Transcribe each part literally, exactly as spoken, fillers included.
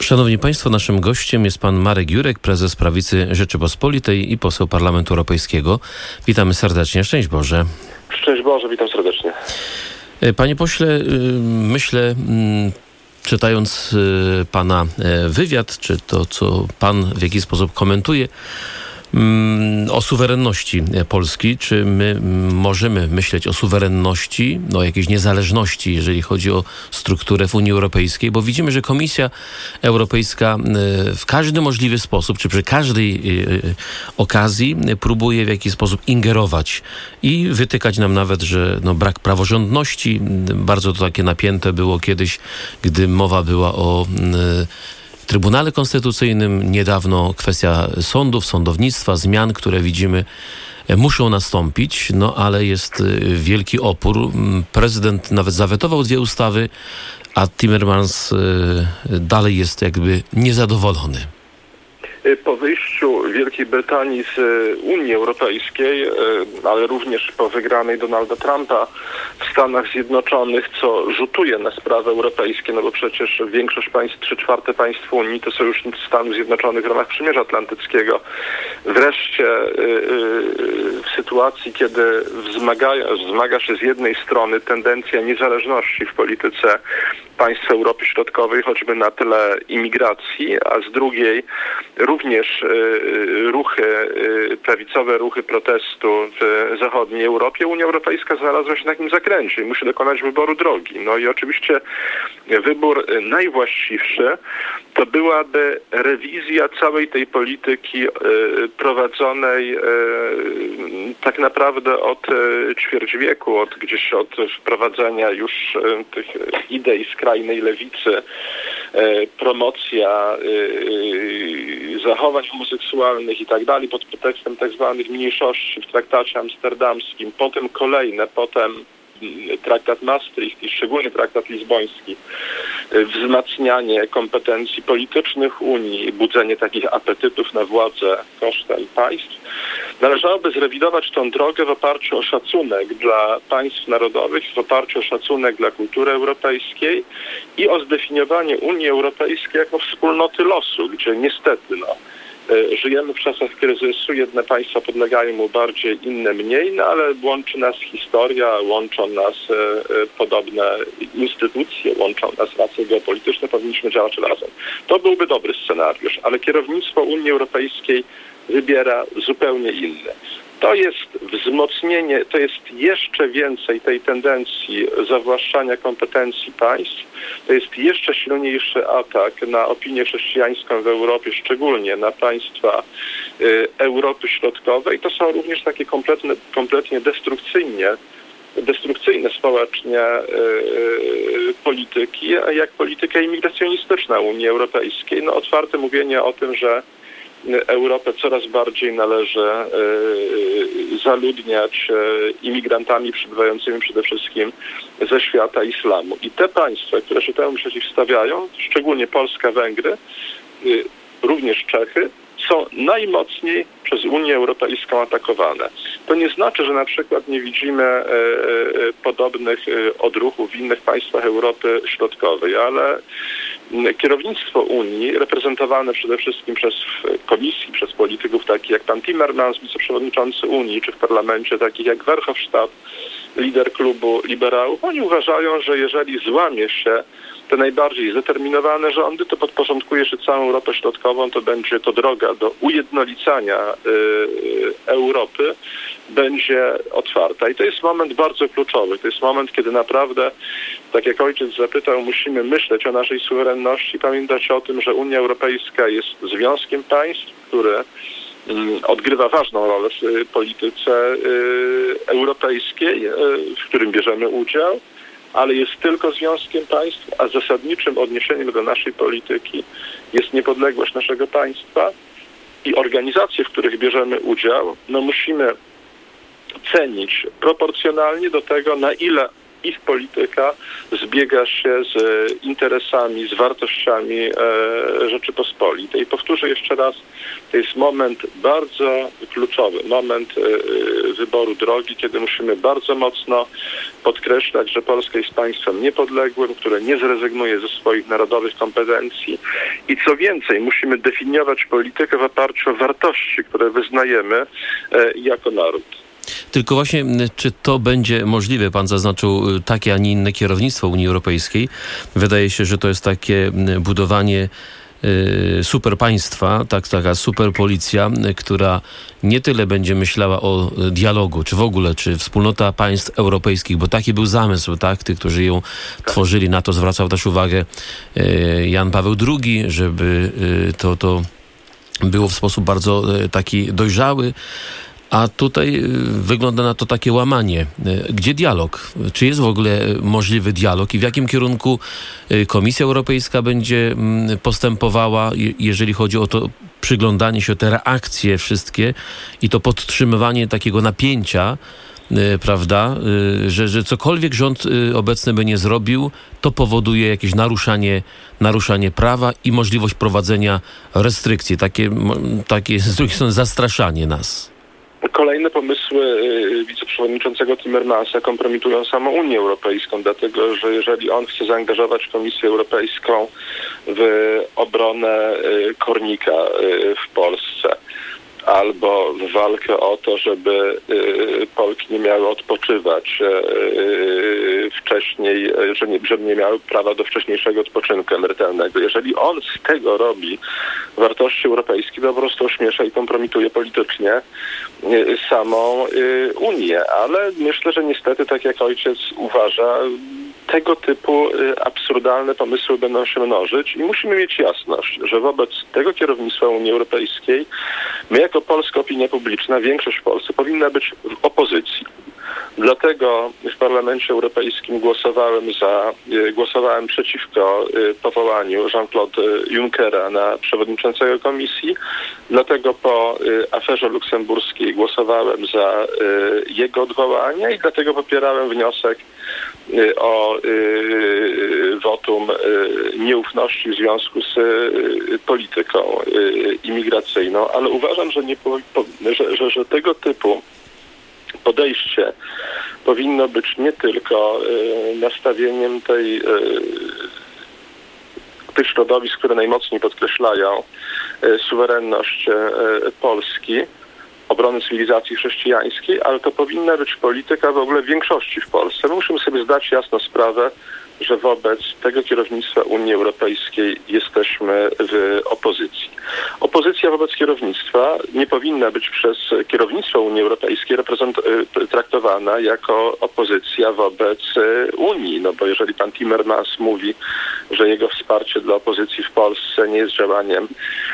Szanowni Państwo, naszym gościem jest pan Marek Jurek, prezes Prawicy Rzeczypospolitej i poseł Parlamentu Europejskiego. Witamy serdecznie. Szczęść Boże. Szczęść Boże, witam serdecznie. Panie pośle, myślę, czytając pana wywiad, czy to, co pan w jakiś sposób komentuje, o suwerenności Polski. Czy my możemy myśleć o suwerenności, o jakiejś niezależności, jeżeli chodzi o strukturę w Unii Europejskiej? Bo widzimy, że Komisja Europejska w każdy możliwy sposób, czy przy każdej okazji próbuje w jakiś sposób ingerować i wytykać nam nawet, że no, brak praworządności. Bardzo to takie napięte było kiedyś, gdy mowa była o Trybunale Konstytucyjnym, niedawno kwestia sądów, sądownictwa, zmian, które widzimy muszą nastąpić, no ale jest wielki opór. Prezydent nawet zawetował dwie ustawy, a Timmermans dalej jest jakby niezadowolony. Po wyjściu Wielkiej Brytanii z Unii Europejskiej, ale również po wygranej Donalda Trumpa w Stanach Zjednoczonych, co rzutuje na sprawy europejskie, no bo przecież większość państw, trzy czwarte państw Unii to sojusznicy Stanów Zjednoczonych w ramach Przymierza Atlantyckiego. Wreszcie w sytuacji, kiedy wzmaga, wzmaga się z jednej strony tendencja niezależności w polityce państw Europy Środkowej, choćby na tle imigracji, a z drugiej również ruchy, prawicowe ruchy protestu w zachodniej Europie, Unia Europejska znalazła się w takim zakręcie i musi dokonać wyboru drogi. No i oczywiście wybór najwłaściwszy to byłaby rewizja całej tej polityki prowadzonej tak naprawdę od ćwierć wieku, od gdzieś od wprowadzenia już tych idei skrajnej lewicy, promocja zachowań homoseksualnych i tak dalej pod pretekstem tak zwanych mniejszości w traktacie amsterdamskim, potem kolejne, potem traktat Maastricht i szczególnie traktat lizboński, wzmacnianie kompetencji politycznych Unii, budzenie takich apetytów na władzę kosztem państw. Należałoby zrewidować tę drogę w oparciu o szacunek dla państw narodowych, w oparciu o szacunek dla kultury europejskiej i o zdefiniowanie Unii Europejskiej jako wspólnoty losu, gdzie niestety no, żyjemy w czasach kryzysu, jedne państwa podlegają mu bardziej, inne mniej, no ale łączy nas historia, łączą nas e, podobne instytucje, łączą nas racje geopolityczne, powinniśmy działać razem. To byłby dobry scenariusz, ale kierownictwo Unii Europejskiej wybiera zupełnie inny. To jest wzmocnienie, to jest jeszcze więcej tej tendencji zawłaszczania kompetencji państw. To jest jeszcze silniejszy atak na opinię chrześcijańską w Europie, szczególnie na państwa y, Europy Środkowej. To są również takie kompletne, kompletnie destrukcyjnie, destrukcyjne społecznie y, y, polityki, jak polityka imigracjonistyczna Unii Europejskiej. No, otwarte mówienie o tym, że Europę coraz bardziej należy y, zaludniać y, imigrantami przybywającymi przede wszystkim ze świata islamu. I te państwa, które się temu przeciwstawiają, szczególnie Polska, Węgry, y, również Czechy, są najmocniej przez Unię Europejską atakowane. To nie znaczy, że na przykład nie widzimy e, e, podobnych e, odruchów w innych państwach Europy Środkowej, ale kierownictwo Unii, reprezentowane przede wszystkim przez Komisji, przez polityków takich jak pan Timmermans, wiceprzewodniczący Unii, czy w parlamencie takich jak Verhofstadt, lider klubu liberałów, oni uważają, że jeżeli złamie się te najbardziej zdeterminowane rządy, to podporządkuje się całą Europę Środkową, to będzie to droga do ujednolicania y, Europy, będzie otwarta. I to jest moment bardzo kluczowy. To jest moment, kiedy naprawdę, tak jak ojciec zapytał, musimy myśleć o naszej suwerenności, pamiętać o tym, że Unia Europejska jest związkiem państw, które odgrywa ważną rolę w polityce y, europejskiej, y, w którym bierzemy udział, ale jest tylko związkiem państw, a zasadniczym odniesieniem do naszej polityki jest niepodległość naszego państwa i organizacje, w których bierzemy udział, no musimy cenić proporcjonalnie do tego, na ile ich polityka zbiega się z interesami, z wartościami e, Rzeczypospolitej. I powtórzę jeszcze raz, to jest moment bardzo kluczowy, moment e, wyboru drogi, kiedy musimy bardzo mocno podkreślać, że Polska jest państwem niepodległym, które nie zrezygnuje ze swoich narodowych kompetencji i co więcej, musimy definiować politykę w oparciu o wartości, które wyznajemy e, jako naród. Tylko właśnie, czy to będzie możliwe? Pan zaznaczył takie, a nie inne kierownictwo Unii Europejskiej. Wydaje się, że to jest takie budowanie y, super państwa, tak, taka super policja, która nie tyle będzie myślała o dialogu, czy w ogóle, czy wspólnota państw europejskich, bo taki był zamysł, tak, tych, którzy ją tak tworzyli. Na to zwracał też uwagę y, Jan Paweł drugi, żeby y, to, to było w sposób bardzo y, taki dojrzały. A tutaj wygląda na to takie łamanie. Gdzie dialog? Czy jest w ogóle możliwy dialog i w jakim kierunku Komisja Europejska będzie postępowała, jeżeli chodzi o to przyglądanie się, o te reakcje wszystkie i to podtrzymywanie takiego napięcia, prawda, że, że cokolwiek rząd obecny by nie zrobił, to powoduje jakieś naruszanie, naruszanie prawa i możliwość prowadzenia restrykcji. Takie, takie z drugiej strony zastraszanie nas. Kolejne pomysły wiceprzewodniczącego Timmermansa kompromitują samą Unię Europejską, dlatego że jeżeli on chce zaangażować Komisję Europejską w obronę kornika w Polsce albo w walkę o to, żeby Polki nie miały odpoczywać wcześniej, że nie, żeby nie miały prawa do wcześniejszego odpoczynku emerytalnego. Jeżeli on z tego robi wartości europejskie, to po prostu ośmiesza i kompromituje politycznie samą Unię. Ale myślę, że niestety, tak jak ojciec uważa, tego typu absurdalne pomysły będą się mnożyć i musimy mieć jasność, że wobec tego kierownictwa Unii Europejskiej my jako polska opinia publiczna, większość w Polsce powinna być w opozycji. Dlatego w Parlamencie Europejskim głosowałem za, głosowałem przeciwko powołaniu Jean-Claude Junckera na przewodniczącego Komisji. Dlatego po aferze luksemburskiej głosowałem za jego odwołanie i dlatego popierałem wniosek o wotum nieufności w związku z polityką imigracyjną. Ale uważam, że, nie, że, że, że tego typu podejście powinno być nie tylko y, nastawieniem tej, y, tych środowisk, które najmocniej podkreślają y, suwerenność y, Polski, obrony cywilizacji chrześcijańskiej, ale to powinna być polityka w ogóle większości w Polsce. My musimy sobie zdać jasno sprawę, że wobec tego kierownictwa Unii Europejskiej jesteśmy w opozycji. Opozycja wobec kierownictwa nie powinna być przez kierownictwo Unii Europejskiej reprezent- traktowana jako opozycja wobec Unii, no bo jeżeli pan Timmermans mówi, że jego wsparcie dla opozycji w Polsce nie jest działaniem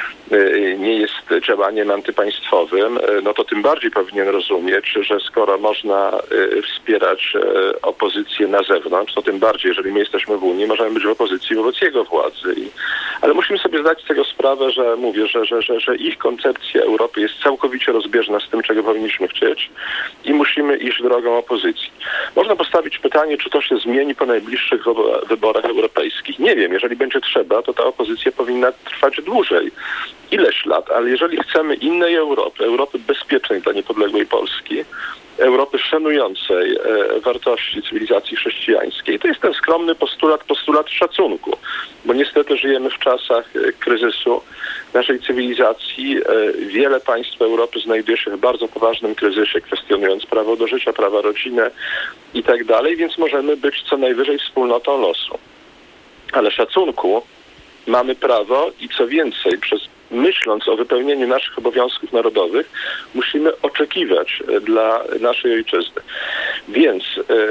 nie jest działaniem antypaństwowym, no to tym bardziej powinien rozumieć, że skoro można wspierać opozycję na zewnątrz, to tym bardziej, jeżeli my jesteśmy w Unii, możemy być w opozycji wobec jego władzy. Ale musimy sobie zdać z tego sprawę, że mówię, że, że, że, że ich koncepcja Europy jest całkowicie rozbieżna z tym, czego powinniśmy chcieć i musimy iść drogą opozycji. Można postawić pytanie, czy to się zmieni po najbliższych wyborach europejskich. Nie wiem, jeżeli będzie trzeba, to ta opozycja powinna trwać dłużej. Ileś lat, ale jeżeli chcemy innej Europy, Europy bezpiecznej dla niepodległej Polski, Europy szanującej e, wartości cywilizacji chrześcijańskiej, to jest ten skromny postulat, postulat szacunku, bo niestety żyjemy w czasach e, kryzysu naszej cywilizacji. E, wiele państw Europy znajduje się w bardzo poważnym kryzysie, kwestionując prawo do życia, prawa rodziny i tak dalej, więc możemy być co najwyżej wspólnotą losu. Ale szacunku mamy prawo i co więcej, przez myśląc o wypełnieniu naszych obowiązków narodowych, musimy oczekiwać dla naszej ojczyzny. Więc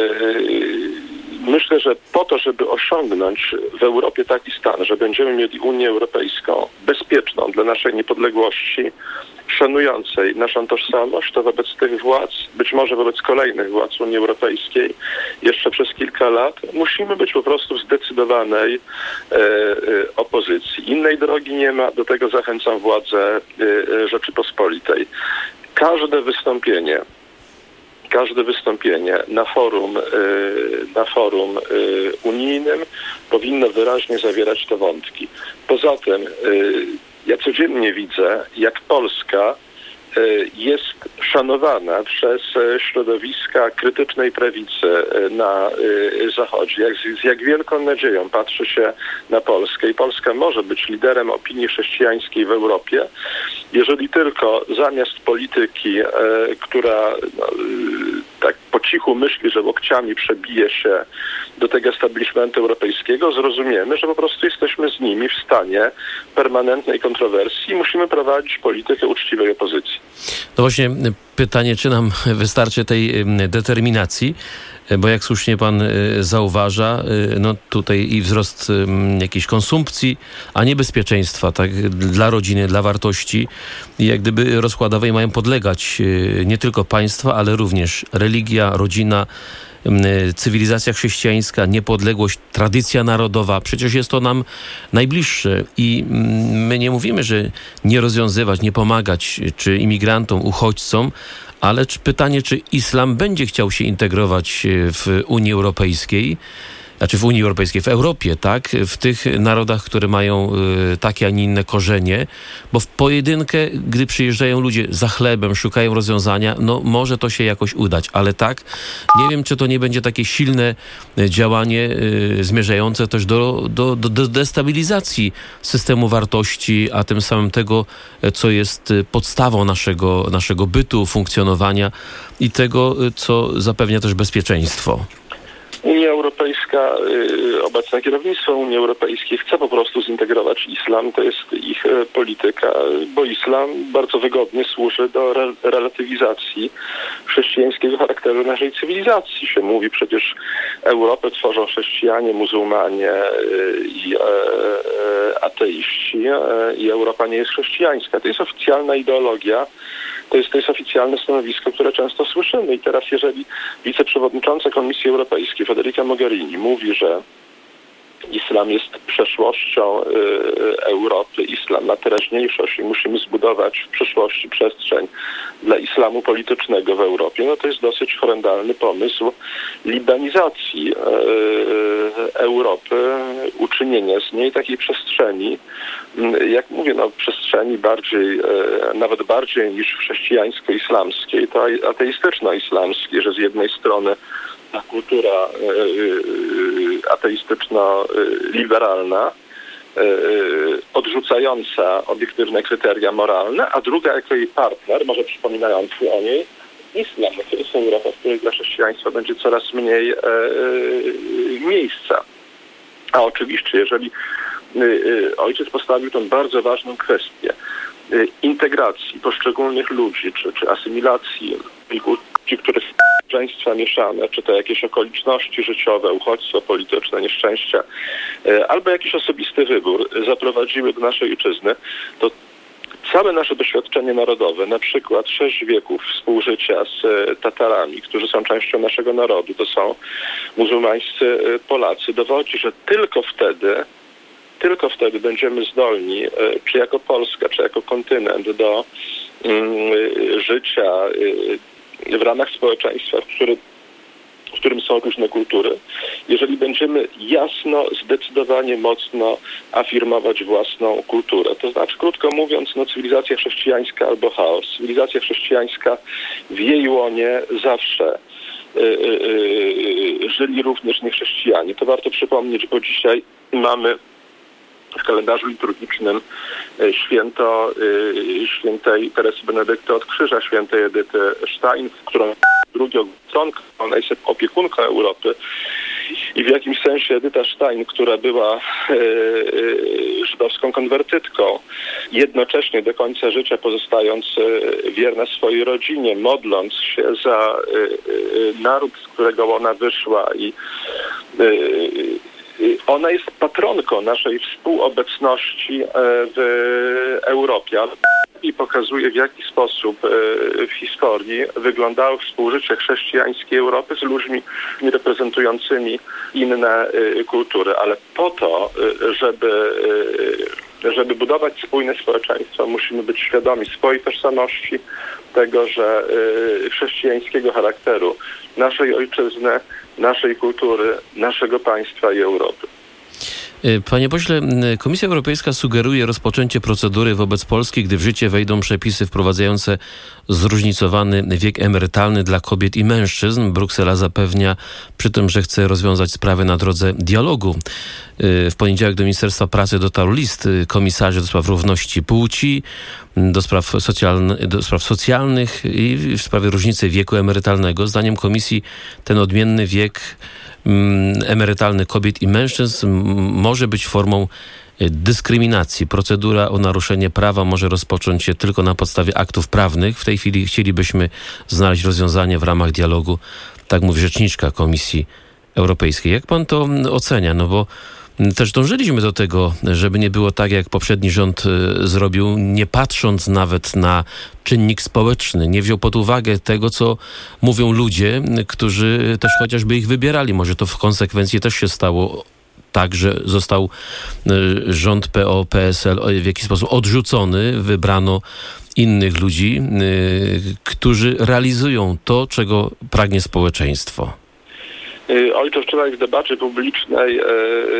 yy, myślę, że po to, żeby osiągnąć w Europie taki stan, że będziemy mieli Unię Europejską bezpieczną dla naszej niepodległości, szanującej naszą tożsamość, to wobec tych władz, być może wobec kolejnych władz Unii Europejskiej, jeszcze przez kilka lat, musimy być po prostu w zdecydowanej e, e, opozycji. Innej drogi nie ma, do tego zachęcam władze e, Rzeczypospolitej. Każde wystąpienie każde wystąpienie na forum, na forum unijnym powinno wyraźnie zawierać te wątki. Poza tym ja codziennie widzę, jak Polska jest szanowana przez środowiska krytycznej prawicy na Zachodzie. Jak, z jak wielką nadzieją patrzy się na Polskę i Polska może być liderem opinii chrześcijańskiej w Europie, jeżeli tylko zamiast polityki, która no, tak po cichu myśli, że łokciami przebije się do tego establishmentu europejskiego, zrozumiemy, że po prostu jesteśmy z nimi w stanie permanentnej kontrowersji i musimy prowadzić politykę uczciwej opozycji. No właśnie pytanie, czy nam wystarczy tej determinacji, bo jak słusznie pan zauważa, no tutaj i wzrost jakiejś konsumpcji, a nie bezpieczeństwa, tak, dla rodziny, dla wartości, i jak gdyby rozkładowej mają podlegać nie tylko państwa, ale również religia, rodzina, cywilizacja chrześcijańska, niepodległość, tradycja narodowa. Przecież jest to nam najbliższe i my nie mówimy, że nie rozwiązywać, nie pomagać czy imigrantom, uchodźcom, ale czy pytanie, czy islam będzie chciał się integrować w Unii Europejskiej, znaczy w Unii Europejskiej, w Europie, tak? W tych narodach, które mają y, takie, a nie inne korzenie, bo w pojedynkę, gdy przyjeżdżają ludzie za chlebem, szukają rozwiązania, no może to się jakoś udać, ale tak, nie wiem, czy to nie będzie takie silne działanie y, zmierzające też do, do, do, do destabilizacji systemu wartości, a tym samym tego, co jest podstawą naszego, naszego bytu, funkcjonowania i tego, co zapewnia też bezpieczeństwo. Unia Europejska, obecne kierownictwo Unii Europejskiej chce po prostu zintegrować islam, to jest ich polityka, bo islam bardzo wygodnie służy do re- relatywizacji chrześcijańskiego charakteru naszej cywilizacji. Się mówi przecież, Europę tworzą chrześcijanie, muzułmanie i ateiści i Europa nie jest chrześcijańska. To jest oficjalna ideologia. To jest, to jest oficjalne stanowisko, które często słyszymy. I teraz jeżeli wiceprzewodnicząca Komisji Europejskiej Federica Mogherini mówi, że islam jest przeszłością y, Europy, islam ma teraźniejszość i musimy zbudować w przyszłości przestrzeń dla islamu politycznego w Europie, no to jest dosyć horrendalny pomysł libanizacji y, Europy, uczynienia z niej takiej przestrzeni, jak mówię, no przestrzeni bardziej, nawet bardziej niż chrześcijańsko-islamskiej, to ateistyczno-islamskiej, że z jednej strony ta kultura ateistyczno-liberalna, odrzucająca obiektywne kryteria moralne, a druga jako jej partner, może przypominający o niej, islam. To jest Europa, w której dla chrześcijaństwa będzie coraz mniej miejsca. A oczywiście, jeżeli ojciec postawił tę bardzo ważną kwestię integracji poszczególnych ludzi, czy, czy asymilacji ludzi, których małżeństwa mieszane, czy to jakieś okoliczności życiowe, uchodźstwo polityczne, nieszczęścia, albo jakiś osobisty wybór zaprowadziły do naszej ojczyzny, to całe nasze doświadczenie narodowe, na przykład sześć wieków współżycia z Tatarami, którzy są częścią naszego narodu, to są muzułmańscy Polacy, dowodzi, że tylko wtedy, tylko wtedy będziemy zdolni, czy jako Polska, czy jako kontynent, do mm, życia w ramach społeczeństwa, w którym, w którym są różne kultury, jeżeli będziemy jasno, zdecydowanie mocno afirmować własną kulturę. To znaczy, krótko mówiąc, no, cywilizacja chrześcijańska albo chaos. Cywilizacja chrześcijańska w jej łonie zawsze y, y, y, żyli również niechrześcijanie. To warto przypomnieć, bo dzisiaj mamy w kalendarzu liturgicznym święto y, świętej Teresy Benedykty od Krzyża, świętej Edyty Stein, którą drugi ogłoconka, ona jest opiekunką Europy i w jakimś sensie Edyta Stein, która była y, y, żydowską konwertytką, jednocześnie do końca życia pozostając y, wierna swojej rodzinie, modląc się za y, y, naród, z którego ona wyszła i y, ona jest patronką naszej współobecności w Europie i pokazuje, w jaki sposób w historii wyglądało współżycie chrześcijańskiej Europy z ludźmi reprezentującymi inne kultury. Ale po to, żeby żeby budować spójne społeczeństwo, musimy być świadomi swojej tożsamości, tego, że y, chrześcijańskiego charakteru naszej ojczyzny, naszej kultury, naszego państwa i Europy. Panie pośle, Komisja Europejska sugeruje rozpoczęcie procedury wobec Polski, gdy w życie wejdą przepisy wprowadzające zróżnicowany wiek emerytalny dla kobiet i mężczyzn. Bruksela zapewnia przy tym, że chce rozwiązać sprawę na drodze dialogu. W poniedziałek do Ministerstwa Pracy dotarł list komisarzy do spraw równości płci, do spraw, socjalny, do spraw socjalnych i w sprawie różnicy wieku emerytalnego. Zdaniem komisji ten odmienny wiek emerytalny kobiet i mężczyzn może być formą dyskryminacji. Procedura o naruszenie prawa może rozpocząć się tylko na podstawie aktów prawnych. W tej chwili chcielibyśmy znaleźć rozwiązanie w ramach dialogu, tak mówi rzeczniczka Komisji Europejskiej. Jak pan to ocenia? No bo też dążyliśmy do tego, żeby nie było tak, jak poprzedni rząd zrobił, nie patrząc nawet na czynnik społeczny. Nie wziął pod uwagę tego, co mówią ludzie, którzy też chociażby ich wybierali. Może to w konsekwencji też się stało tak, że został rząd P O P S L w jakiś sposób odrzucony, wybrano innych ludzi, którzy realizują to, czego pragnie społeczeństwo. Ojcze, wczoraj w debacie publicznej e, e,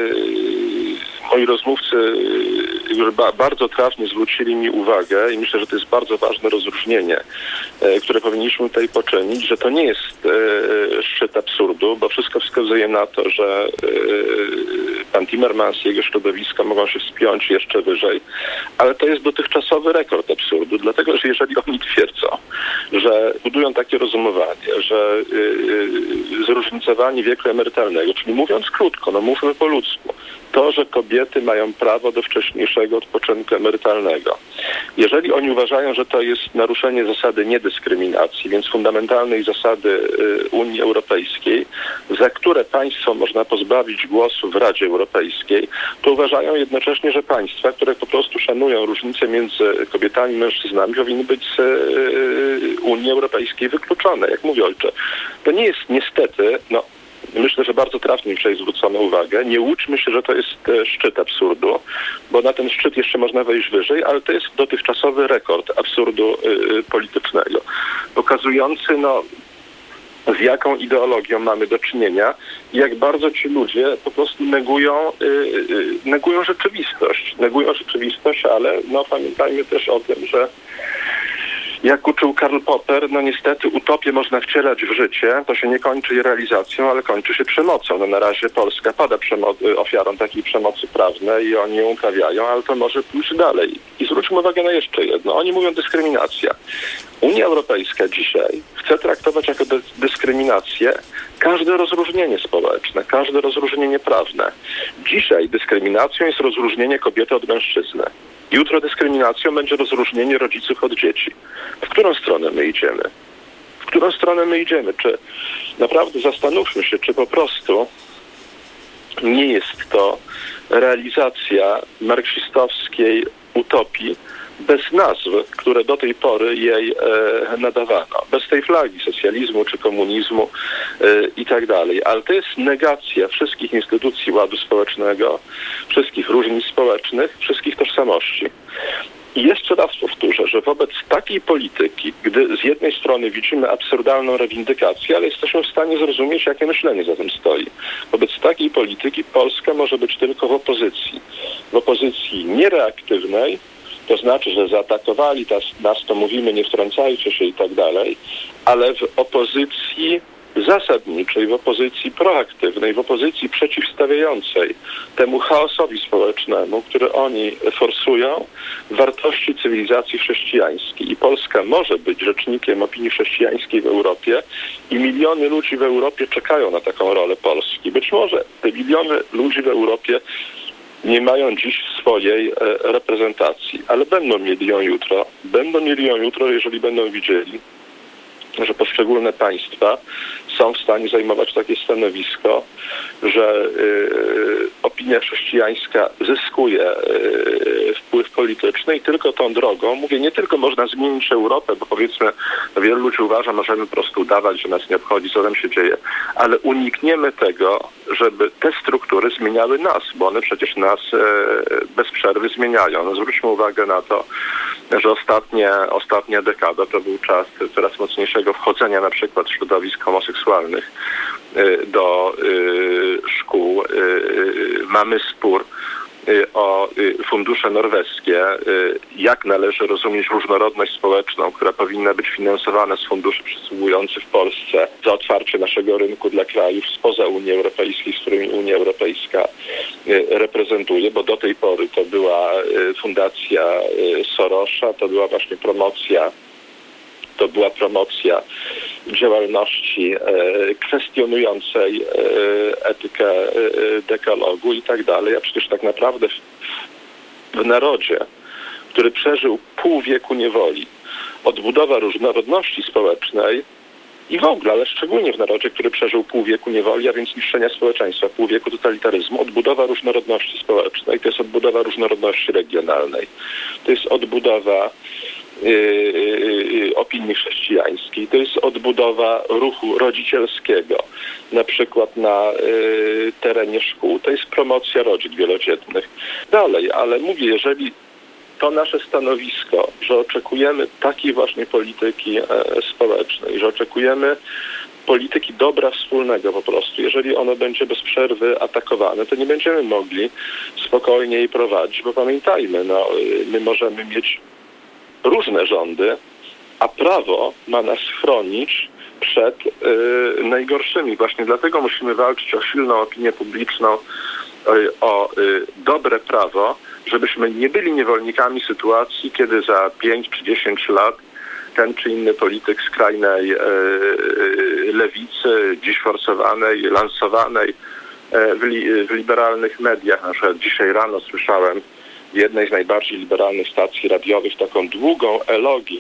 moi rozmówcy e, ba, bardzo trafnie zwrócili mi uwagę i myślę, że to jest bardzo ważne rozróżnienie, e, które powinniśmy tutaj poczynić, że to nie jest e, szczyt absurdu, bo wszystko wskazuje na to, że e, pan Timmermans i jego środowisko mogą się wspiąć jeszcze wyżej, ale to jest dotychczasowy rekord absurdu, dlatego że jeżeli oni twierdzą, że budują takie rozumowanie, że yy, zróżnicowanie wieku emerytalnego, czyli mówiąc krótko, no mówmy po ludzku, to, że kobiety mają prawo do wcześniejszego odpoczynku emerytalnego. Jeżeli oni uważają, że to jest naruszenie zasady niedyskryminacji, więc fundamentalnej zasady y, Unii Europejskiej, za które państwo można pozbawić głosu w Radzie Europejskiej, to uważają jednocześnie, że państwa, które po prostu szanują różnice między kobietami i mężczyznami, powinny być z y, Unii Europejskiej wykluczone. Jak mówi ojcze, to nie jest niestety, no myślę, że bardzo trafnie dzisiaj zwrócono uwagę. Nie łudźmy się, że to jest szczyt absurdu, bo na ten szczyt jeszcze można wejść wyżej, ale to jest dotychczasowy rekord absurdu y, politycznego, pokazujący no, z jaką ideologią mamy do czynienia i jak bardzo ci ludzie po prostu negują, y, y, negują rzeczywistość. Negują rzeczywistość, ale no, pamiętajmy też o tym, że jak uczył Karl Popper, no niestety utopię można wcielać w życie, to się nie kończy realizacją, ale kończy się przemocą. No na razie Polska pada przemo- ofiarą takiej przemocy prawnej i oni ją uprawiają, ale to może pójść dalej. I zwróćmy uwagę na jeszcze jedno. Oni mówią dyskryminacja. Unia Europejska dzisiaj chce traktować jako dy- dyskryminację każde rozróżnienie społeczne, każde rozróżnienie prawne. Dzisiaj dyskryminacją jest rozróżnienie kobiety od mężczyzny. Jutro dyskryminacją będzie rozróżnienie rodziców od dzieci. W którą stronę my idziemy? W którą stronę my idziemy? Czy naprawdę zastanówmy się, czy po prostu nie jest to realizacja marksistowskiej utopii bez nazw, które do tej pory jej e, nadawano. Bez tej flagi socjalizmu czy komunizmu e, i tak dalej. Ale to jest negacja wszystkich instytucji ładu społecznego, wszystkich różnic społecznych, wszystkich tożsamości. I jeszcze raz powtórzę, że wobec takiej polityki, gdy z jednej strony widzimy absurdalną rewindykację, ale jesteśmy w stanie zrozumieć, jakie myślenie za tym stoi. Wobec takiej polityki Polska może być tylko w opozycji. W opozycji niereaktywnej, to znaczy, że zaatakowali nas, nas to mówimy, nie wtrącajcie się i tak dalej, ale w opozycji zasadniczej, w opozycji proaktywnej, w opozycji przeciwstawiającej temu chaosowi społecznemu, który oni forsują, wartości cywilizacji chrześcijańskiej. I Polska może być rzecznikiem opinii chrześcijańskiej w Europie i miliony ludzi w Europie czekają na taką rolę Polski. Być może te miliony ludzi w Europie nie mają dziś swojej e, reprezentacji, ale będą mieli ją jutro. Będą mieli ją jutro, jeżeli będą widzieli, że poszczególne państwa są w stanie zajmować takie stanowisko, że y, opinia chrześcijańska zyskuje y, wpływ polityczny i tylko tą drogą, mówię, nie tylko można zmienić Europę, bo powiedzmy, wielu ludzi uważa, możemy po prostu udawać, że nas nie obchodzi, co tam się dzieje, ale unikniemy tego, żeby te struktury zmieniały nas, bo one przecież nas y, bez przerwy zmieniają. No, zwróćmy uwagę na to, że ostatnie, ostatnia dekada to był czas coraz mocniejszego wchodzenia na przykład środowisk homoseksualnych do szkół. Mamy spór o fundusze norweskie, jak należy rozumieć różnorodność społeczną, która powinna być finansowana z funduszy przysługujących w Polsce za otwarcie naszego rynku dla krajów spoza Unii Europejskiej, z którymi Unia Europejska reprezentuje, bo do tej pory to była fundacja Sorosza, to była właśnie promocja To była promocja działalności e, kwestionującej e, etykę e, dekalogu i tak dalej. A przecież tak naprawdę w, w narodzie, który przeżył pół wieku niewoli, odbudowa różnorodności społecznej i w ogóle, ale szczególnie w narodzie, który przeżył pół wieku niewoli, a więc niszczenia społeczeństwa, pół wieku totalitaryzmu, odbudowa różnorodności społecznej, to jest odbudowa różnorodności regionalnej. To jest odbudowa Yy, opinii chrześcijańskiej. To jest odbudowa ruchu rodzicielskiego, na przykład na yy, terenie szkół. To jest promocja rodzin wielodzietnych. Dalej, ale mówię, jeżeli to nasze stanowisko, że oczekujemy takiej właśnie polityki e, społecznej, że oczekujemy polityki dobra wspólnego po prostu, jeżeli ono będzie bez przerwy atakowane, to nie będziemy mogli spokojnie jej prowadzić, bo pamiętajmy, no, my możemy mieć różne rządy, a prawo ma nas chronić przed y, najgorszymi. Właśnie dlatego musimy walczyć o silną opinię publiczną, y, o y, dobre prawo, żebyśmy nie byli niewolnikami sytuacji, kiedy za pięć czy dziesięć lat ten czy inny polityk skrajnej y, y, lewicy, dziś forsowanej, lansowanej y, w, li, w liberalnych mediach, na przykład dzisiaj rano słyszałem w jednej z najbardziej liberalnych stacji radiowych taką długą elogię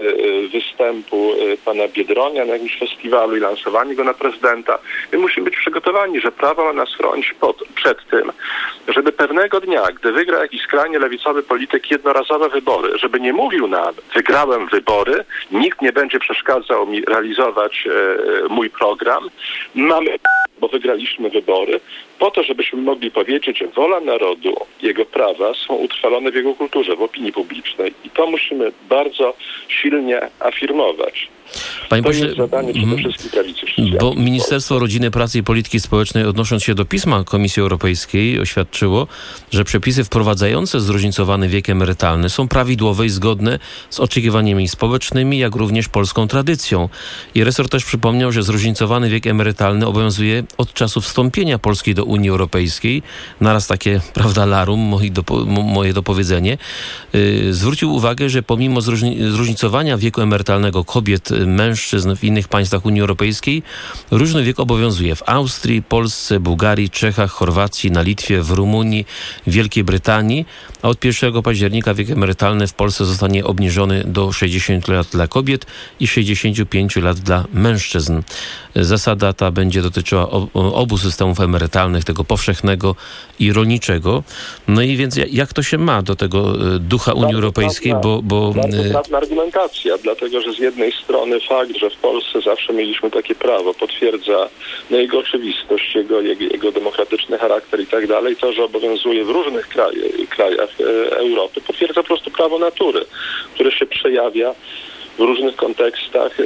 występu pana Biedronia na jakimś festiwalu i lansowanie go na prezydenta. My musimy być przygotowani, że prawo ma nas chronić pod, przed tym, żeby pewnego dnia, gdy wygra jakiś skrajnie lewicowy polityk jednorazowe wybory, żeby nie mówił nam, wygrałem wybory, nikt nie będzie przeszkadzał mi realizować e, mój program, mamy, bo wygraliśmy wybory, po to, żebyśmy mogli powiedzieć, że wola narodu, jego prawa są utrwalone w jego kulturze, w opinii publicznej. I to musimy bardzo silnie afirmować. Panie to pośle, jest zadanie przede wszystkim prawicy chrześcijańskiej. Bo Ministerstwo Rodziny, Pracy i Polityki Społecznej, odnosząc się do pisma Komisji Europejskiej, oświadczyło, że przepisy wprowadzające zróżnicowany wiek emerytalny są prawidłowe i zgodne z oczekiwaniami społecznymi, jak również polską tradycją. I resort też przypomniał, że zróżnicowany wiek emerytalny obowiązuje od czasu wstąpienia Polski do Unii Europejskiej. Naraz takie, prawda, larum, moje, dopo, moje dopowiedzenie. Yy, zwrócił uwagę, że pomimo zróżni, zróżnicowania wieku emerytalnego kobiet, mężczyzn w innych państwach Unii Europejskiej, różny wiek obowiązuje w Austrii, Polsce, Bułgarii, Czechach, Chorwacji, na Litwie, w Rumunii, Wielkiej Brytanii, a od pierwszego października wiek emerytalny w Polsce zostanie obniżony do sześćdziesięciu lat dla kobiet i sześćdziesięciu pięciu lat dla mężczyzn. Zasada ta będzie dotyczyła obu systemów emerytalnych, tego powszechnego i rolniczego. No i więc jak to się ma do tego ducha Unii bardzo Europejskiej? Trudna, bo, bo bardzo trudna argumentacja, dlatego że z jednej strony fakt, że w Polsce zawsze mieliśmy takie prawo, potwierdza no, jego oczywistość, jego, jego, jego demokratyczny charakter i tak dalej. To, że obowiązuje w różnych kraje, krajach e, Europy, potwierdza po prostu prawo natury, które się przejawia w różnych kontekstach,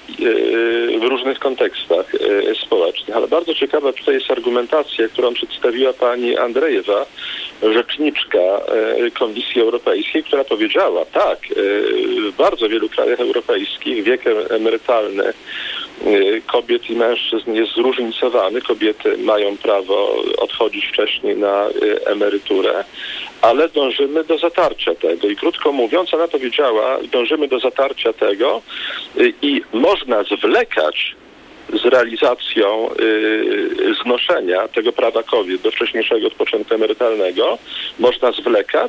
w różnych kontekstach społecznych. Ale bardzo ciekawa tutaj jest argumentacja, którą przedstawiła pani Andrejewa, rzeczniczka Komisji Europejskiej, która powiedziała, tak, w bardzo wielu krajach europejskich wiek emerytalny kobiet i mężczyzn jest zróżnicowany. Kobiety mają prawo odchodzić wcześniej na emeryturę, ale dążymy do zatarcia tego. I krótko mówiąc, ona powiedziała, dążymy do zatarcia tego i można zwlekać z realizacją y, znoszenia tego prawa kobiet do wcześniejszego odpoczynku emerytalnego, można zwlekać,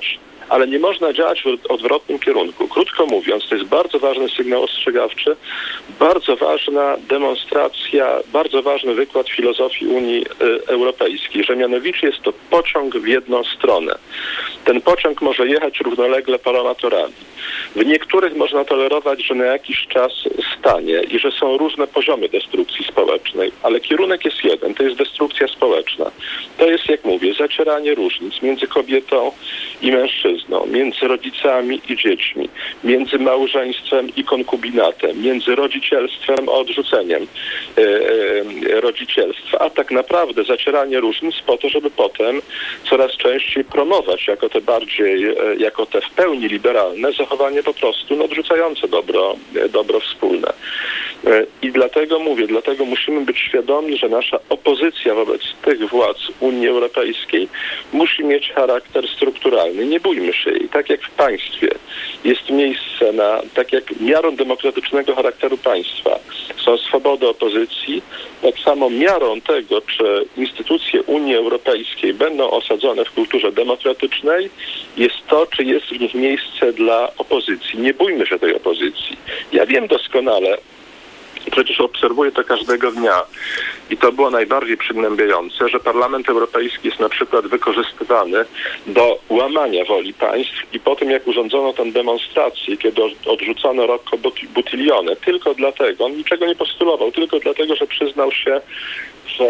ale nie można działać w odwrotnym kierunku. Krótko mówiąc, to jest bardzo ważny sygnał ostrzegawczy, bardzo ważna demonstracja, bardzo ważny wykład filozofii Unii Europejskiej, że mianowicie jest to pociąg w jedną stronę. Ten pociąg może jechać równolegle paroma torami. W niektórych można tolerować, że na jakiś czas stanie i że są różne poziomy destrukcji społecznej, ale kierunek jest jeden, to jest destrukcja społeczna. To jest, jak mówię, zacieranie różnic między kobietą i mężczyzną, między rodzicami i dziećmi, między małżeństwem i konkubinatem, między rodzicielstwem a odrzuceniem e, e, rodzicielstwa, a tak naprawdę zacieranie różnic po to, żeby potem coraz częściej promować jako te bardziej, e, jako te w pełni liberalne zachowanie po prostu no, odrzucające dobro, e, dobro wspólne. E, I dlatego mówię, dlatego musimy być świadomi, że nasza opozycja wobec tych władz Unii Europejskiej musi mieć charakter strukturalny. Nie bójmy się jej. Tak jak w państwie jest miejsce na, tak jak miarą demokratycznego charakteru państwa są swobody opozycji, tak samo miarą tego, czy instytucje Unii Europejskiej będą osadzone w kulturze demokratycznej, jest to, czy jest w nich miejsce dla opozycji. Nie bójmy się tej opozycji. Ja wiem doskonale, przecież obserwuję to każdego dnia i to było najbardziej przygnębiające, że Parlament Europejski jest na przykład wykorzystywany do łamania woli państw i po tym, jak urządzono tę demonstrację, kiedy odrzucono Rocco Buttiglione, tylko dlatego, on niczego nie postulował, tylko dlatego, że przyznał się, że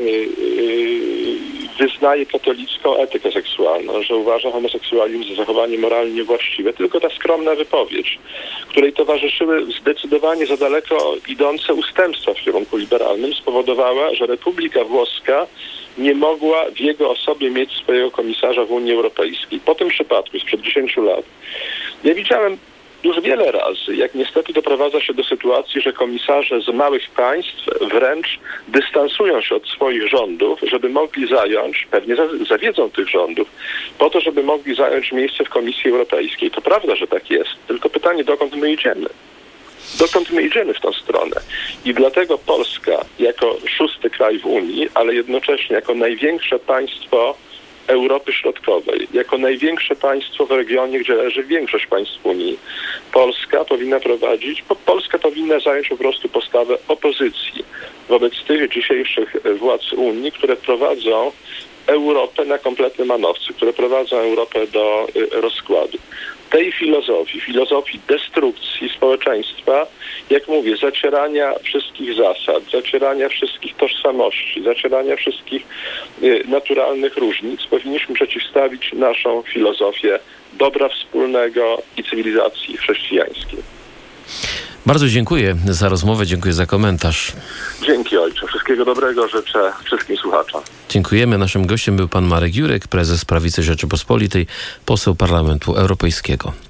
wyznaje katolicką etykę seksualną, że uważa homoseksualizm za zachowanie moralnie niewłaściwe. Tylko ta skromna wypowiedź, której towarzyszyły zdecydowanie za daleko idące ustępstwa w kierunku liberalnym, spowodowała, że Republika Włoska nie mogła w jego osobie mieć swojego komisarza w Unii Europejskiej. Po tym przypadku sprzed dziesięciu lat ja widziałem już wiele razy, jak niestety doprowadza się do sytuacji, że komisarze z małych państw wręcz dystansują się od swoich rządów, żeby mogli zająć, pewnie zawiedzą tych rządów, po to, żeby mogli zająć miejsce w Komisji Europejskiej. To prawda, że tak jest, tylko pytanie, dokąd my idziemy? Dokąd my idziemy w tą stronę? I dlatego Polska, jako szósty kraj w Unii, ale jednocześnie jako największe państwo Europy Środkowej, jako największe państwo w regionie, gdzie leży większość państw Unii, Polska powinna prowadzić, Polska powinna zająć po prostu postawę opozycji wobec tych dzisiejszych władz Unii, które prowadzą Europę na kompletny manowce, które prowadzą Europę do rozkładu. Tej filozofii, filozofii destrukcji społeczeństwa, jak mówię, zacierania wszystkich zasad, zacierania wszystkich tożsamości, zacierania wszystkich y, naturalnych różnic, powinniśmy przeciwstawić naszą filozofię dobra wspólnego i cywilizacji chrześcijańskiej. Bardzo dziękuję za rozmowę, dziękuję za komentarz. Dzięki, ojcze. Wszystkiego dobrego życzę wszystkim słuchaczom. Dziękujemy. Naszym gościem był pan Marek Jurek, prezes Prawicy Rzeczypospolitej, poseł Parlamentu Europejskiego.